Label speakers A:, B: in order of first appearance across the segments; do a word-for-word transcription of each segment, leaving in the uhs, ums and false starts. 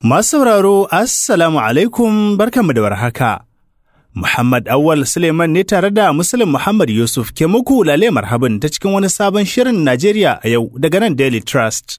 A: Masu sauraro, Assalamu alaikum barkanmu da warhaka. Muhammad Awwal Suleiman ne tare da Muslim Muhammad Yusuf ke muku lale marhaban ta cikin wani sabon shirin Najeriya a yau daga nan Daily Trust.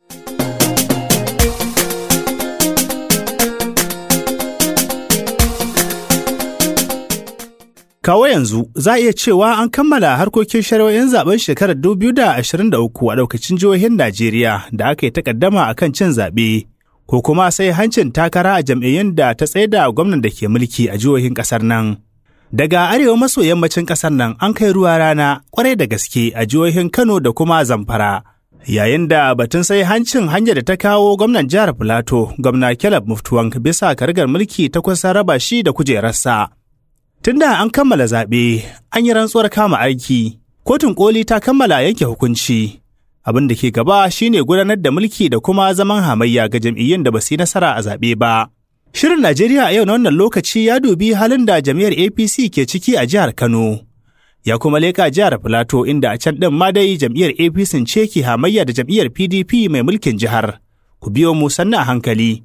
A: Kawo yanzu za a iya cewa an kammala harkokin shari'o'in zaben shekarar dubu biyu da ashirin da uku a daukacin jihohin Najeriya da aka yi takaddama akan cin zaɓe. Ko kuma sai hancin takara a jam'iyyun da ta tsaida gwamnan da ke mulki a jihohin ƙasar nan. Daga arewa maso yammacin ƙasar nan an kai ruwa rana ƙwarai da gaske a jihohin Kano da kuma Zamfara. Yayin da batun sai hancin hanyar da ta kawo gwamnan jihar Filato, gwamna Caleb Mutfwang bisa karigar mulki ta kusa raba shi da kujerarsa. Tunda an kammala zaɓe, an yi rantsuwar kama aiki, kotun koli ta kammala yanke hukunci. Abin da ke gaba shine gudanar da mulki da kuma zaman hamayya ga jam'iyyun da ba su yi nasara a zaɓe ba. Shirin Najeriya a yau na wannan lokaci ya dubi halin da jam'iyyar A P C ke ciki a jihar Kano. Ya kuma leka jihar Filato inda a can ɗin ma dai jam'iyyar A P C ce ke hamayya da jam'iyyar P D P mai mulkin jihar. Ku biyo mu sannu a hankali.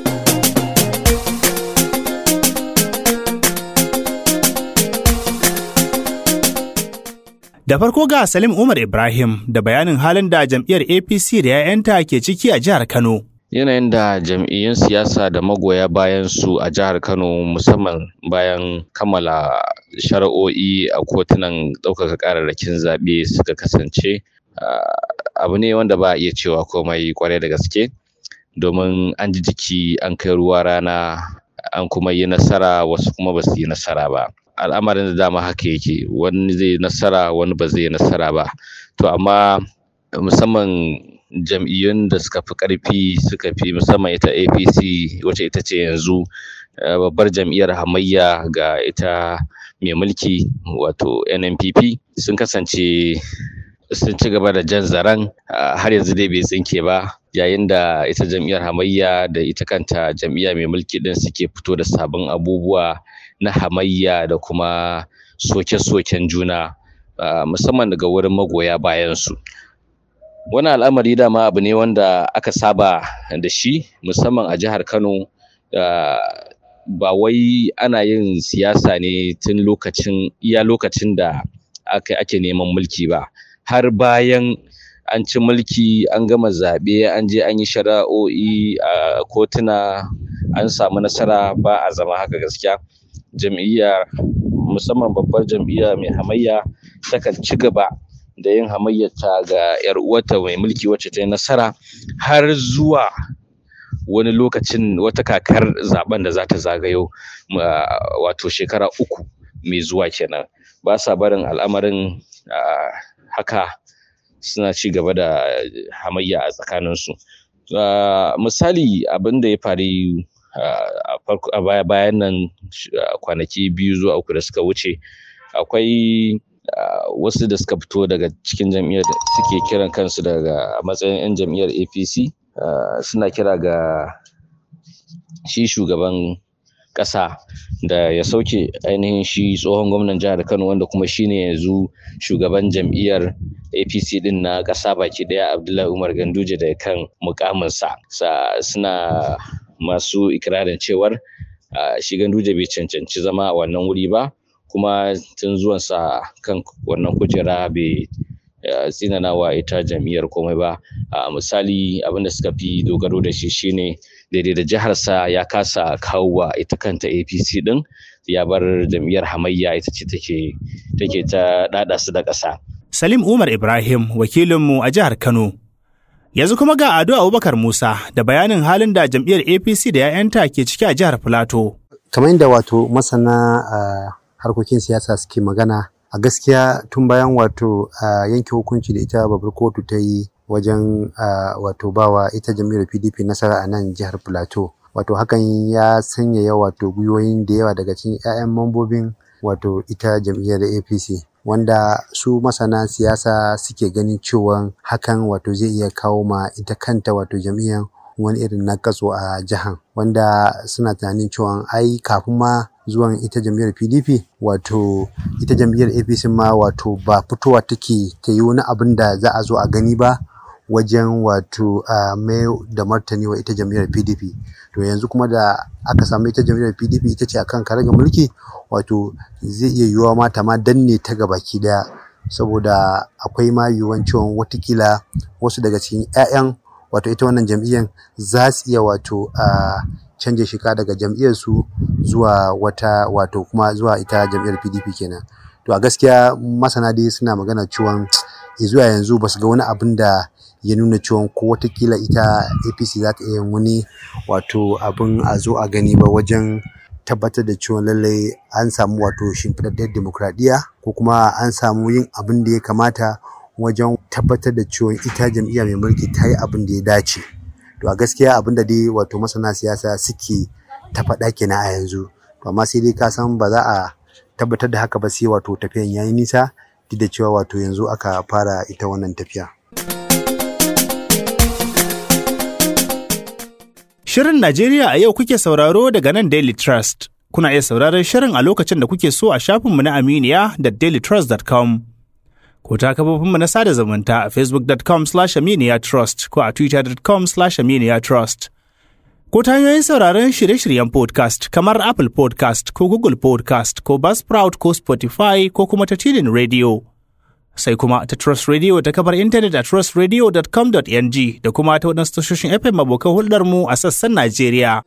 A: Da farko ga Salim Umar Ibrahim da bayanin halin da jam'iyyar A P C da 'ya'yanta ke ciki a jihar Kano.
B: Yanayin da jam'iyyun siyasa da magoya bayan su a jihar Kano musamman bayan kammala shari'o'i a kotunan ɗaukaka ƙararrakin zaɓe suka kasance abu ne wanda ba a iya cewa komai ƙwarai da gaske, domin an ji jiki an kai ruwa rana an kuma yi nasara, wasu kuma ba su yi nasara ba. Al'amarin da dama haka yake, wani zai nasara wani ba zai nasara ba. To amma musamman jam'iyyun da suka fi ƙarfi suka fi musamman ita A P C wacce ita ce yanzu babbar jam'iyyar hamayya ga ita mai mulki wato N N P P, sun kasance sun ci gaba da jan zaren har yanzu dai bai tsinke ba, yayin da ita jam'iyyar hamayya da ita kanta jam'iyya mai mulki din suke fito da sabon abubuwa na hamayya da kuma soke-soken juna musamman daga wurin magoya bayan su. Wannan al'amari dama abu ne wanda aka saba da shi musamman a jihar Kano. Ba wai ana yin siyasa ne tun lokacin iya lokacin da aka ake neman mulki ba, har bayan an ci mulki an gama zaɓe an je an yi shari'o'i a kotuna an samu nasara, ba a zama haka gaskiya. Jam'iyya musamman babbar jam'iyya mai hamayya takan ci gaba da yin hamayyarta ga 'yar uwarta mai mulki wacce ta yi nasara har zuwa wani lokacin wata kakar zaben da za ta zagayo, wato shekara uku mai zuwa kenan. Ba sa barin al'amarin haka, suna ci gaba da hamayya a tsakaninsu. Misali abin da ya faru a baya bayan nan kwanaki biyu zuwa uku da suka wuce, akwai wasu da suka fito daga cikin jam'iyyar da suke kiran kansu daga matsayin 'yan jam'iyyar A P C, suna kira ga shi shugaban ƙasa da ya sauke ainihin shi tsohon gwamnan jihar Kano wanda kuma shine yanzu shugaban jam'iyyar A P C din na ƙasa baki ɗaya, Abdullahi Umar Ganduje, da kan muƙaminsa. Suna masu ikirarin cewar shi Ganduje bai cancanci zama a wannan wuri ba, kuma tun zuwansa kan wannan kujera bai tsinanawa ita jam'iyyar komai ba. Misali abin da suka fi dogaro da shi shine daidai da jiharsa ya kasa kawo wa ita kanta A P C din, ya bar jam'iyyar hamayya ita ce take take ta dada su da ƙasa.
A: Salim Umar Ibrahim wakilinmu a jihar Kano. Yanzu kuma ga Ado Abubakar Musa da bayanin halin da jam'iyyar A P C da 'ya'yanta ke ciki a jihar Filato.
C: Kamar yadda wato masana a harkokin siyasa suke magana, a gaskiya tun bayan wato yanke hukunci da ita babbar kotu ta yi wajen wato bawa ita jam'iyyar P D P nasara a nan jihar Filato, wato hakan ya sanyaya wato gwiwoyin da yawa daga cikin 'ya'yan mambobin wato ita jam'iyyar A P C, wanda su masana siyasa suke ganin cewa hakan wato zai iya kawo ma ita kanta wato jam'iyyar wani irin nakasu a jihar, wanda suna tunanin cewa ai kafin ma zuwan ita jam'iyyar P D P wato ita jam'iyyar A P C ma wato ba fitowa take ta yi wani abin da za a zo a gani ba, wajen wato a mai da martani wa ita jam'iyyar P D P. To yanzu kuma da aka samu ita jam'iyyar P D P ita ce akan karagar mulki, wato zai iya yiwuwa mata ma danne ta gabaki daya, saboda akwai ma yiwuwan cewa watakila wasu daga cikin 'ya'yan wato ita wannan jam'iyyar za su iya wato a canje shika daga jam'iyyar su zuwa wata wato kuma zuwa ita jam'iyyar P D P kenan. To a gaskiya masana dai suna magana cewa zuwa yanzu ba su ga wani abin da ya nuna cewa ko watakila ita A P C za ta iya wani wato abin a zo a gani ba wajen tabbatar da cewa lallai an samu wato shimfiɗaɗɗiyar demokradiyya, ko kuma an samu yin abin da ya kamata wajen tabbatar da cewa ita jam'iyya mai mulki ta yi abin da ya dace. To a gaskiya abin da dai wato masana siyasa suke ta faɗa kenan a yanzu. To amma sai dai ka san ba za a tabbatar da haka ba sai wato tafiyan yayi nisa, duk da cewa wato yanzu aka fara ita wannan tafiya.
A: Shirin Najeriya a yau kuke sauraro daga nan Daily Trust. Kuna iya sauraron shirin a lokacin da kuke so a shafinmu na Aminiya da daily trust dot com. Ko ta kafofinmu na sada zumunta a facebook dot com slash aminiya trust ko a twitter dot com slash aminiya trust. Ko ta hanyoyin sauraron shirye-shiryen podcast kamar Apple Podcast ko Google Podcast ko Buzzsprout ko Spotify ko kuma ta Tunin Radio. Sai kuma ta Trust Radio ta kafar intanet a trust radio dot com dot n g da kuma ta waɗansu tashoshin F M abokan hulɗarmu a sassan Najeriya.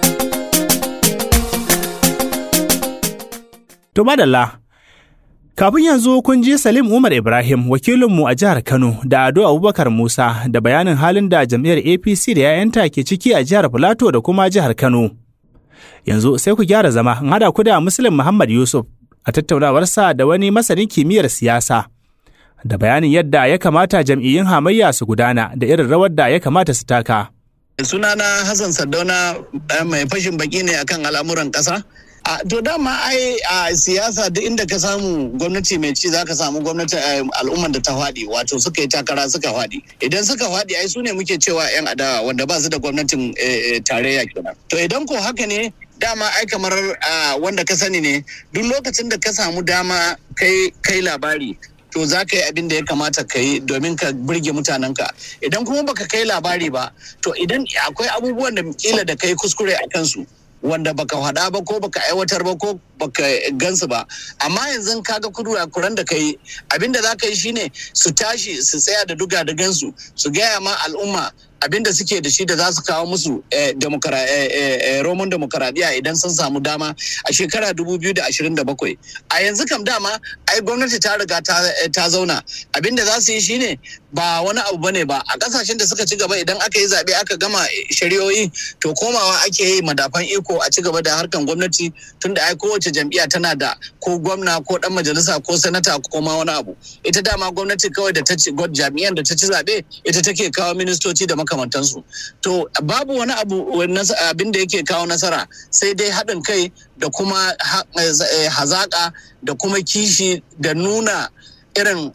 A: To madalla, kafin yanzu kun ji Salim Umar Ibrahim wakilinmu a jihar Kano da Ado Abubakar Musa da bayanin halin da jam'iyyar A P C da 'ya'yanta ke ciki a jihar Filato da kuma jihar Kano. Yanzu sai ku gyara zama in haɗa ku da Muslim Muhammad Yusuf a tattaunawarsa da wani masanin kimiyyar siyasa da bayanin yadda ya kamata jam'iyyun hamayya su gudana da irin rawar da ya kamata su taka.
D: Sunana Hassan Sardauna mai fashin baki ne akan al'amuran ƙasa. A to dama ai a siyasa duk inda ka samu gwamnati mai ci zaka samu gwamnati al'umman da ta faɗi, wato suka yi takara suka faɗi. Idan suka faɗi ai su ne muke cewa 'yan adawa wanda ba su da gwamnatin tarayya kenan. To idan ko haka ne dama ai kamar wanda ka sani ne, duk lokacin da ka samu dama kai kai labari to za ka yi abin da ya kamata ka yi domin ka burge mutanenka. Idan kuma baka kai labari ba, to idan akwai abubuwan da kila da kai kuskure a kansu wanda baka faɗa ba ko baka aiwatar ba ko baka gansu ba, amma yanzu kaga kudu a kuran da kai abinda za ka yi shine su tashi su tsaya da duga da gansu su gaya ma al'umma abinda suke da shi da za su kawo musu roman demokaradiyya idan sun samu dama a shekara dubu biyu da ashirin da bakwai. A yanzu kam dama ai gwamnati ta riga ta zauna, abinda za su yi shine ba wani abu bane ba. A kasashen da suka ci gaba idan aka yi zaɓe aka gama shari'o'i to komawa ake yi madafan iko a ci gaba da harkan gwamnati, tunda ai kowace jam'iyya tana da ko gwamna ko dan majalisa ko sanata ko ma wani abu. Ita dama gwamnati kawai da ta ci jami'an da ta ci zaɓe ita take kawo ministoci da makamantansu. To babu wani abu abin da yake kawo nasara sai dai haɗin kai da kuma hazaƙa da kuma kishi da nuna irin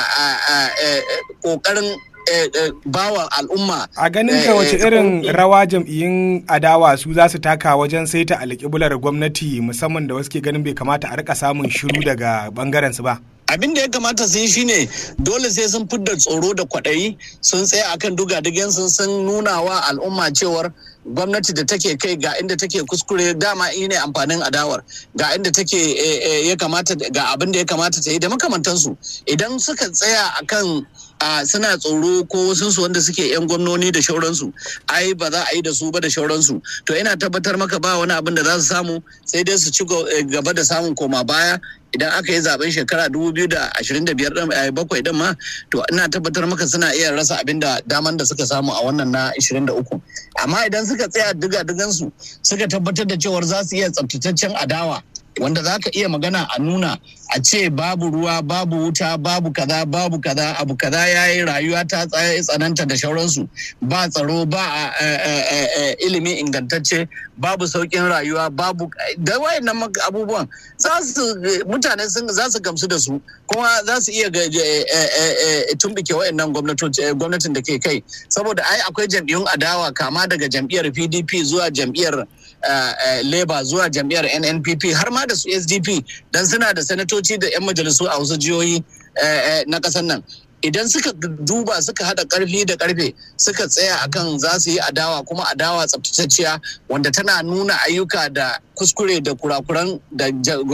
D: ƙoƙarin bawa al'umma.
E: A ganin ka wace irin rawa jam'iyyun adawa su za su taka wajen saita alƙiblar gwamnati, musamman da wasu ke ganin bai kamata a rika samun shiru daga bangaren su ba?
D: Abin da ya kamata su yi shine dole sai sun fidda tsoro da kwaɗayi, sun tsaya akan duga-dugen sun sun nuna wa al'umma cewar gwamnati da take kai ga inda take kuskure, dama ne amfanin adawar, ga inda take ya kamata, ga abin da ya kamata ta yi da makamantansu. Idan suka tsaya akan suna tsoro ko wasu wanda suke yan gwamnoni da shauransu, ai ba za a yi da su ba da shauransu, to ina tabbatar maka ba wani abin da za su samu sai dai su ci gaba da samun koma baya. Idan aka yi zaben shekara dubu biyu da ashirin da biyar bakwai din ma, to ina tabbatar maka suna iya rasa abin da daman da suka samu a wannan na ashirin da uku. Amma idan suka tsaya diga-digansu suka tabbatar da cewar za su iya tsaftataccen adawa wanda za ka iya magana a nuna a ce babu ruwa, babu wuta, babu kaza, babu kaza, abu kaza ya yi, rayuwa ta tsananta da shauransu, ba tsaro, ba ilimi ingantacce, babu sauƙin rayuwa, babu da wayannan abubuwan za su mutane za su gamsu da su, kuma za su iya tumbike wayannan gwamnatin da ke kai, saboda ai akwai jam'iyyun adawa kama daga jam'iyyar P D P zuwa jam'iyyar Labour zuwa jam'iyyar N N P P har ma da su S D P, dan suna da sanatoci da 'yan majalisu a wasu jihohi na ƙasar nan. idan suka duba suka hada karfi da karfe suka tsaya akan za su yi adawa kuma adawa tsaftatacciya wanda tana nuna ayyuka da kuskure da kurakuran da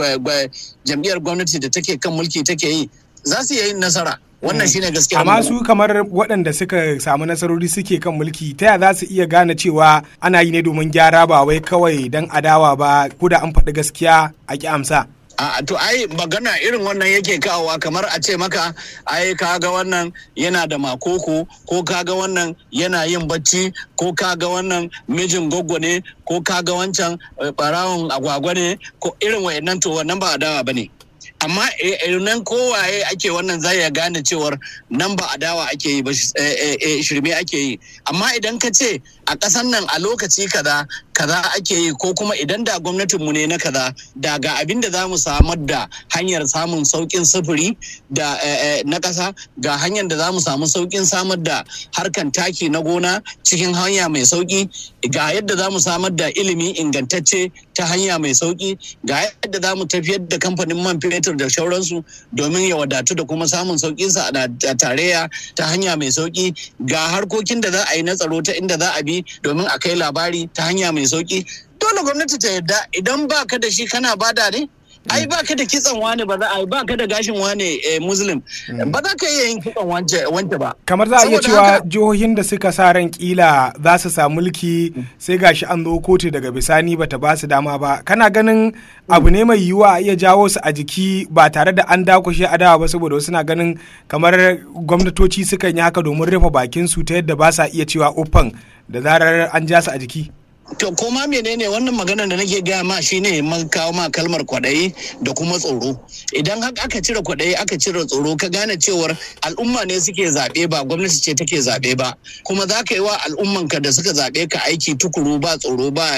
D: jam'iyyar gwamnati da take kan mulki take yi za su yi nasara. Wannan shine gaskiya.
E: Amma su kamar waɗanda suka samu nasarori suke kan mulki ta ya za su iya gane cewa ana yi ne domin gyara ba wai kawai dan adawa ba ko da an faɗi gaskiya a ki amsa.
D: A to ai magana irin wannan yake kawowa kamar a ce maka ai kaga wannan yana da makoko ko kaga wannan yana yin bacci ko kaga wannan mijin goggo ne ko kaga wancan barawon agwagwa ne ko irin wayannan to wannan ba adawa bane. Amma nan kowaye ake wannan zai ya gane cewar nan ba adawa ake yi ba shirme ake yi. Amma idan ka ce a ƙasan nan a lokaci kaza kaza ake yi ko kuma idan da gwamnatinmu ne na kaza da ga abin da za mu samar da hanyar samun sauƙin sufuri da na ƙasa ga hanyar da za mu samu sauƙin samar da harkan taki na gona cikin hanya mai sauƙi ga yadda za mu samar da ilimi ingantacce ta hanya mai sauƙi ga yadda za mu tafiyar da kamfanin man fetur da shauransu domin ya wadatu da kuma samun sauƙinsa a tarayya ta hanya mai sauƙi ga harkokin da za a yi na tsaro ta inda za a bi domin a kai labari ta hanya mai sauki. Dole gwamnati ta yarda idan ba ka da shi kana bada ne ai ba ka da kitsan wane ba za a ba ka da gashin wane muslim ba za ka iya yin kitsan wance ba.
E: Kamar za a iya cewa jihohin da suka sa ran kila za su samu mulki sai gashi an zo kotu daga bisani bata ba su dama ba. Kana ganin abu ne mai yiwuwa a iya jawo su a jiki ba tare da an dakushe adawa ba saboda wasu na ganin kamar gwamnatoci sukan yi haka domin rufe bakin su ta yadda ba sa iya cewa uffan da zarar an ja su a jiki.
D: To koma menene wannan maganar da nake gaya ma shine man kawo ma kalmar kwaɗayi da kuma tsoro. Idan haka aka cire kwaɗayi aka cire tsoro ka gane cewar al'umma ne suke zaɓe ba gwamnati ce take zaɓe ba kuma za ka yi wa al'ummanka da suka zaɓe ka aiki tukuru ba tsoro ba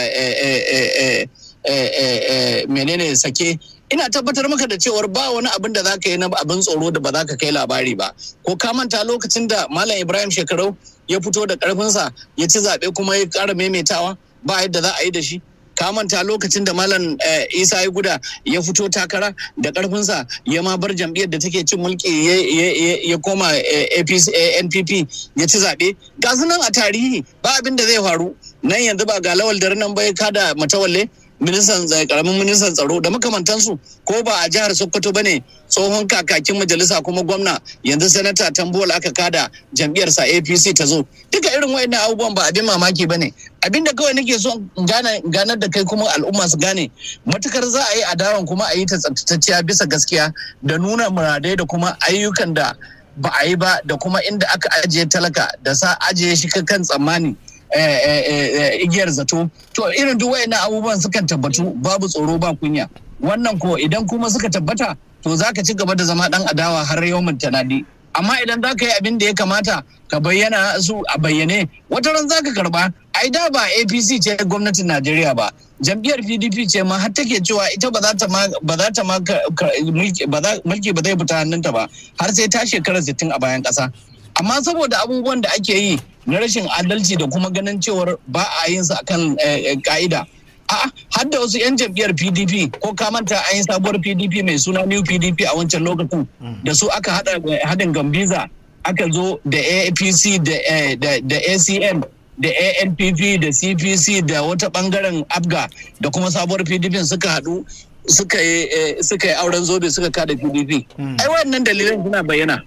D: menene sake. Ina tabbatar maka da cewar ba wani abin da za ka yi na abin tsoro da ba za ka kai labari ba. Ko ka manta lokacin da Malam Ibrahim Shekarau ya fito da ƙarfinsa ya ci zaɓe kuma ya ƙara maimaitawa ba yadda za a yi da shi. Ka manta lokacin da Malam Isa ya guda ya fito takara da ƙarfinsa ya ma bar jam'iyyar da take cin mulki ya koma N P P ya ci zaɓe. Ga su nan a tarihi ba abin da zai faru. Nan yanzu ba ga Lawal Dare nan bai kada Matawalle ministan karamin ministan tsaro da makamantansu ko ba a jihar Sokoto bane tsohon kakakin majalisa kuma gwamna yanzu sanata Tambuwal aka kada jam'iyyarsa A P C ta zo. Duka irin wayannan abubuwan ba abin mamaki bane. Abin da kawai nake so ganar da kai kuma al'umma su gane matukar za a yi adawan kuma a yi ta tsaftatacciya bisa gaskiya da nuna muradai da kuma ayyukan da ba a yi ba da kuma inda aka ajiye talaka da sa ajiye shi kan tsammani. igiyar zato to irin duk wayannan abubuwan sukan tabbatu babu tsoro ba kunya wannan ko idan kuma suka tabbata to zaka ci gaba da zama dan adawa har yawmin tanadi amma idan zaka yi abin da ya kamata ka bayyana su a bayyane wata ran zaka karba ai da ba A P C ce gwamnatin Najeriya ba jam'iyyar P D P ce ma har take cewa ita ba za ta ma ba za ta ma mulki ba mulki ba zai fita hannunta ba har sai ta shekara sittin a bayan kasa amma saboda abubuwan da ake yi na rashin adalci da kuma ganin cewar ba a yin su akan ka'ida. A'a har da wasu 'yan jam'iyyar P D P ko ka manta an yi sabuwar P D P mai suna New P D P a wancan lokacin da su aka hada hadin Gambiza aka zo da A P C da A C N da A N P P da C P C da wata bangaren Abga da kuma sabuwar P D P suka hadu suka yi suka yi auren zobe suka kada P D P. Ai wannan dalilan suna bayyana.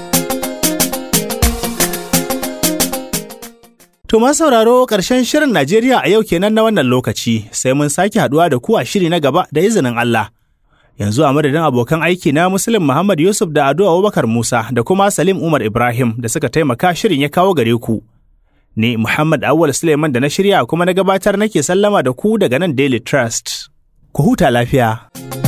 A: To ma sauraro ƙarshen shirin Najeriya a yau kenan na wannan lokaci sai mun sake haɗuwa da ku a shiri na gaba da izinin Allah. Yanzu a madadin abokan aiki na Muslim Muhammad Yusuf da Ado Abubakar Musa da kuma Salim Umar Ibrahim da suka taimaka shirin ya kawo gare ku. Ni Muhammad Awwal Suleiman da na shirya kuma na gabatar nake sallama da ku daga nan Daily Trust. Ku huta lafiya.